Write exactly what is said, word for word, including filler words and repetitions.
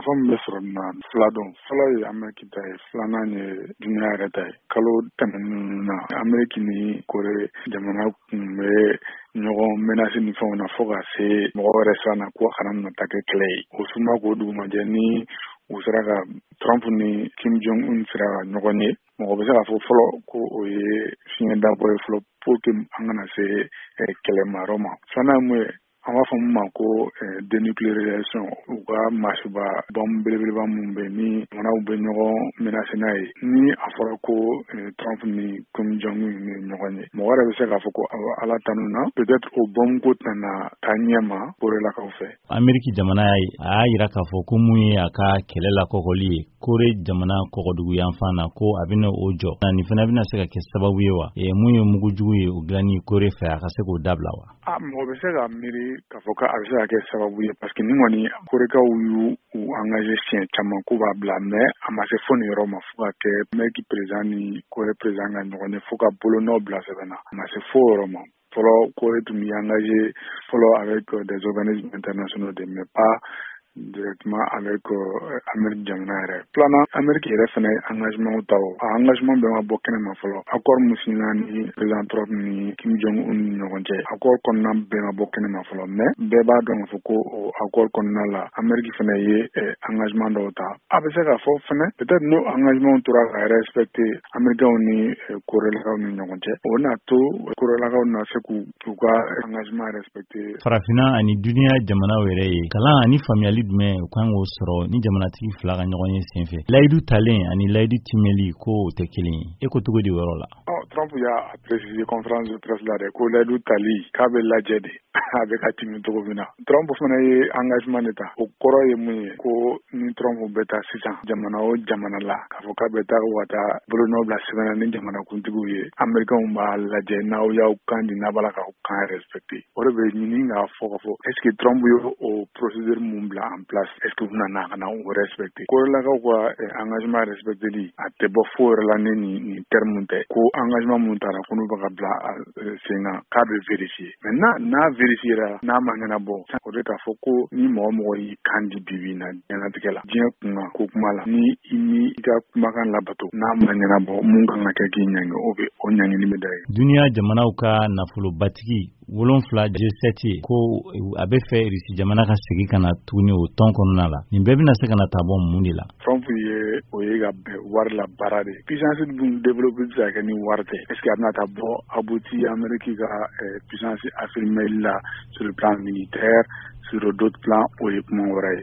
nafa min bɛ sɔrɔ nin na fila don. Fɔlɔ ye Ameriki ta ye, filanan ye dunuya yɛrɛ ta ye. Kalo tɛmɛnen na Ameriki ni Kore jamana kun bɛ ɲɔgɔn menasi ni fɛnw na fo ka se mɔgɔ wɛrɛ siran na ko a kana na ta kɛ kɛlɛ ye. O suma k'o dugumajɛ ni u sera ka Trump ni Kim Jong-un sera ka ɲɔgɔn ye. Mɔgɔ bɛ se k'a fɔ fɔlɔ ko o ye fiɲɛ dabɔ ye fɔlɔ pour que an kana se kɛlɛma yɔrɔ ma. Filanan mun ye an b'a fɔ min ma ko dénucléarisation u ka masiba bɔn belebeleba minnu bɛ ni jamanaw bɛ ɲɔgɔn menacé n'a ye. Ni a fɔra ko Trump ni Kim Jong-un ni ɲɔgɔn ye, mɔgɔ wɛrɛ bɛ se k'a fɔ ko ala tanu na peut-être o bɔn ko tɛna taa ɲɛma Korelakaw fɛ. Ameriki jamana a y'a yira k'a fɔ ko mun ye a ka kɛlɛ lakɔkɔli ye Kore jamana kɔgɔdugu yanfan na ko a bɛna o jɔ. Nin fana bɛna se ka kɛ sababu ye wa? Mun ye mugujugu ye o dilanni Kore fɛ a ka se k'o dabila wa? A mɔgɔ bɛ se ka miiri k'a fɔ k'a bɛ se ka kɛ sababu ye parce que ni kɔni Korekaw y'u u engagé siɲɛ caman ko b'a bila mais a ma se fo nin yɔrɔ ma fo ka kɛ Ameriki président ni Kore président ka ɲɔgɔn ye fo ka bolonɔw bila sɛbɛn na. A ma se fo o yɔrɔ ma. Fɔlɔ Kore tun bɛ engagé fɔlɔ avec des organismes internationaux de mais pas directement avec Ameriki jamana yɛrɛ. Filanan Ameriki yɛrɛ fana engagement ta o. A engagement bɛɛ ma bɔ kɛnɛ ma fɔlɔ. Accord min signa ni président Trump ni Kim Jong-un ni ɲɔgɔn cɛ. Accord kɔnɔna bɛɛ ma bɔ kɛnɛ ma fɔlɔ mais bɛɛ b'a dɔn k'a fɔ ko o accord kɔnɔna la Ameriki fana ye engagement dɔw ta. A bɛ se k'a fɔ fana peut-être n'o engagement tora ka respecté Americains ni Korelakaw ni ɲɔgɔn cɛ. O na to Korelakaw na se k'u ka engagement respecté. Farafina ani duniya jamanaw yɛrɛ ye kalan ani faamuyali jumɛn u kan k'o sɔrɔ ni jamanatigi fila ka ɲɔgɔn ye senfɛ. Layidu talen ani layidu timɛli ko o tɛ kelen ye. E ko cogo di yɔrɔ la? Trump y'a précisé conférence de presse la de ko layidu tali k'a bɛ lajɛ de a bɛ ka timi cogo min na. Trump fana ye engagement de ta. O kɔrɔ ye mun ye ko ni Trump bɛ taa sisan jamana o jamana la k'a fɔ k'a bɛ taa ka taa bolonɔw bila sɛbɛn na ni jamana kuntigiw ye. Américains b'a lajɛ n'aw y'aw kan di n'a b'a la k'aw kan respecté. O de bɛ ɲini k'a fɔ ka fɔ est-ce que Trump ye o procédure mun bila en place est-ce que u nana ka na o respecté. Korelakaw ka engagement respecteli a tɛ bɔ fo yɔrɔ la ni nin terme tɛ ko engagement mun taara ko n'u bɛ ka bila sen kan k'a bɛ vérifier. Mais n'a vérifiera n'a ma ɲɛnabɔ o de k'a fɔ ko ni mɔgɔ mɔgɔ y'i kan di bibi in na diɲɛlatigɛ la diɲɛ kunna ko kuma la ni i ni i ka kumakan labato n'a ma ɲɛnabɔ mun kan ka kɛ k'i ɲangi o bɛ o ɲangini bɛ da ye. Duniya jamanaw ka nafolobatigi wolonfila G sept ko a bɛ fɛ Rusi jamana ka segin ka na tuguni o tɔn kɔnɔna la. Nin bɛɛ bɛna se ka na taa bɔ mun de la? Trump ye o ye ka wari la baara de. Puissance dun développer bɛ se ka kɛ ni wari tɛ. Est-ce que a bɛna taa bɔ abouti Ameriki ka puissance affirmée la sur le plan militaire sur d'autres plans o ye kuma wɛrɛ ye.